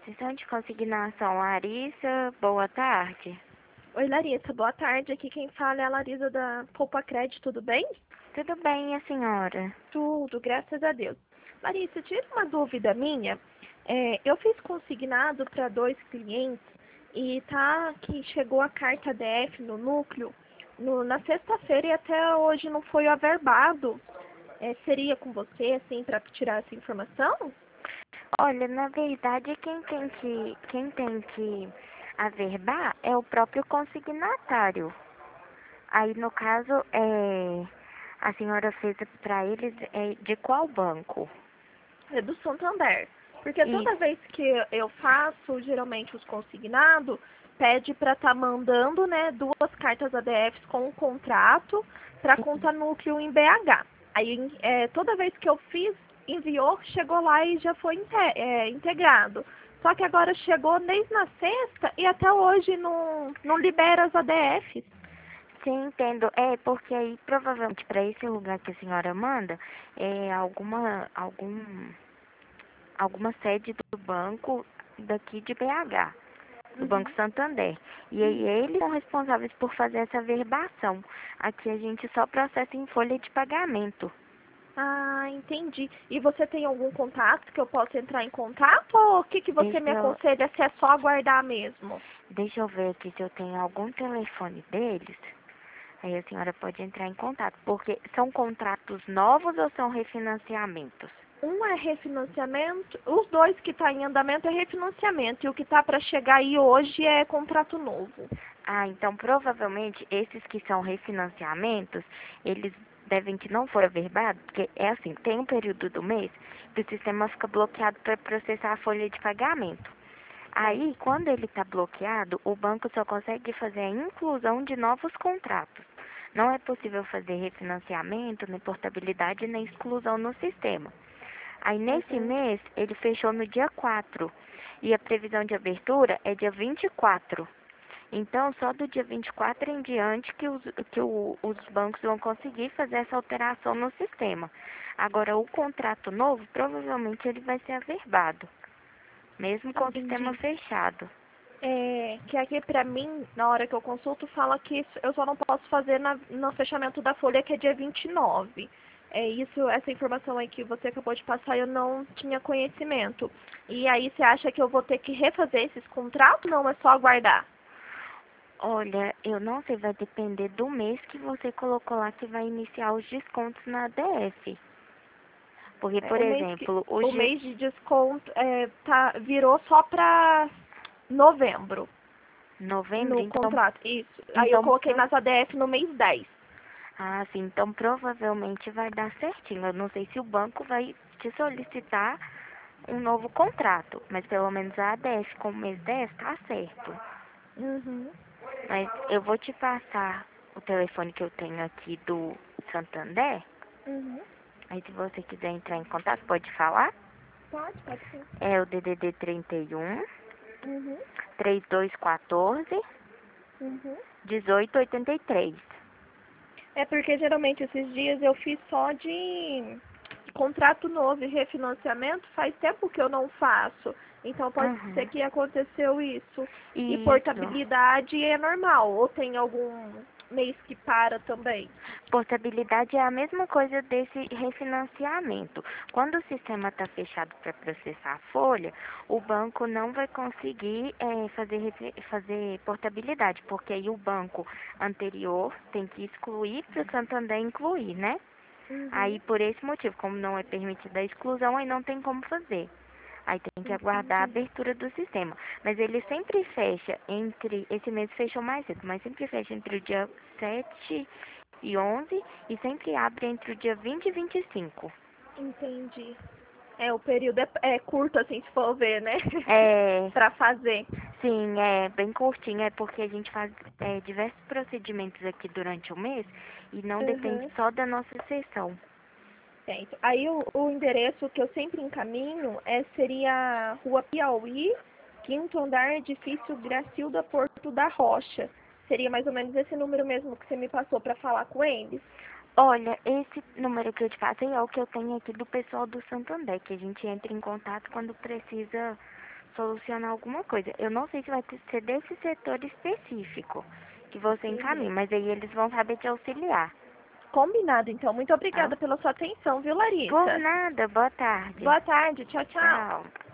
Sessão de consignação, Larissa, boa tarde. Oi, Larissa, boa tarde. Aqui quem fala é a Larissa da Poupa Crédito, tudo bem? Tudo bem, a senhora? Tudo, graças a Deus. Larissa, tira uma dúvida minha. Eu fiz consignado para 2 clientes e tá que chegou a carta DF no núcleo na sexta-feira e até hoje não foi averbado. Seria com você, assim, para tirar essa informação? Olha, na verdade, quem tem que averbar é o próprio consignatário. Aí, no caso, a senhora fez para eles de qual banco? É do Santander. Porque toda Isso. vez que eu faço, geralmente os consignados, pede para estar mandando, né, 2 cartas ADFs com um contrato para Sim. conta núcleo em BH. Aí, toda vez que eu fiz, enviou, chegou lá e já foi integrado. Só que agora chegou desde na sexta e até hoje não libera as ADFs. Sim, entendo. É, porque aí provavelmente para esse lugar que a senhora manda, é alguma sede do banco daqui de BH. Do Banco Uhum. Santander. E aí eles são responsáveis por fazer essa verbação. Aqui a gente só processa em folha de pagamento. Ah, entendi. E você tem algum contato que eu possa entrar em contato ou o que você Deixa me eu, aconselha se é só aguardar mesmo? deixa eu ver aqui se eu tenho algum telefone deles. Aí a senhora pode entrar em contato. Porque são contratos novos ou são refinanciamentos? Um é refinanciamento, os dois que estão em andamento é refinanciamento e o que está para chegar aí hoje é contrato novo. Ah, então provavelmente esses que são refinanciamentos, eles devem que não foram averbados, porque é assim, tem um período do mês que o sistema fica bloqueado para processar a folha de pagamento. Certo. Aí, quando ele está bloqueado, o banco só consegue fazer a inclusão de novos contratos. Não é possível fazer refinanciamento, nem portabilidade, nem exclusão no sistema. Aí, nesse Uhum. mês, ele fechou no dia 4 e a previsão de abertura é dia 24. Então, só do dia 24 em diante que os bancos vão conseguir fazer essa alteração no sistema. Agora, o contrato novo, provavelmente ele vai ser averbado, mesmo com o sistema Entendi. fechado. Que aqui para mim, na hora que eu consulto, fala que eu só não posso fazer no fechamento da folha, que é dia 29. É isso, essa informação aí que você acabou de passar, eu não tinha conhecimento. E aí você acha que eu vou ter que refazer esses contratos? Não, é só aguardar. Olha, eu não sei, vai depender do mês que você colocou lá que vai iniciar os descontos na ADF. Porque, por exemplo, O mês de desconto virou só para novembro novembro, no então, contrato. Isso. Aí eu então, coloquei nas ADF no mês 10. sim, então provavelmente vai dar certinho. Eu não sei se o banco vai te solicitar um novo contrato, mas pelo menos a ADF com o mês 10 tá certo. Uhum. Mas eu vou te passar o telefone que eu tenho aqui do Santander. Uhum. Aí se você quiser entrar em contato, pode falar. Pode sim. É o DDD 31 Uhum. 3214 Uhum. 1883. É porque geralmente esses dias eu fiz só de contrato novo e refinanciamento, faz tempo que eu não faço. Então pode ser Uhum. que aconteceu isso. E Isso. portabilidade é normal, ou tem algum mês que para também? Portabilidade é a mesma coisa desse refinanciamento. Quando o sistema está fechado para processar a folha, o banco não vai conseguir fazer portabilidade, porque aí o banco anterior tem que excluir para o Santander incluir, né? Aí, Uhum. por esse motivo, como não é permitida a exclusão, aí não tem como fazer. Aí tem que aguardar a Entendi. abertura do sistema. Mas ele sempre fecha esse mês fechou mais cedo, mas sempre fecha entre o dia 7 e 11 e sempre abre entre o dia 20 e 25. Entendi. O período é curto, assim, se for ver, né? É, Pra fazer. sim, é bem curtinho, é porque a gente faz diversos procedimentos aqui durante o mês e não depende Uhum. só da nossa sessão. Certo. Aí o endereço que eu sempre encaminho seria Rua Piauí, quinto andar, edifício Gracilda Porto da Rocha. Seria mais ou menos esse número mesmo que você me passou para falar com eles. Olha, esse número que eu te passei é o que eu tenho aqui do pessoal do Santander, que a gente entra em contato quando precisa solucionar alguma coisa. Eu não sei se vai ser desse setor específico que você encaminha, mas aí eles vão saber te auxiliar. Combinado, então. Muito Tá? obrigada pela sua atenção, viu, Por Larissa? nada, boa tarde. Boa tarde. Tchau, tchau. Tchau.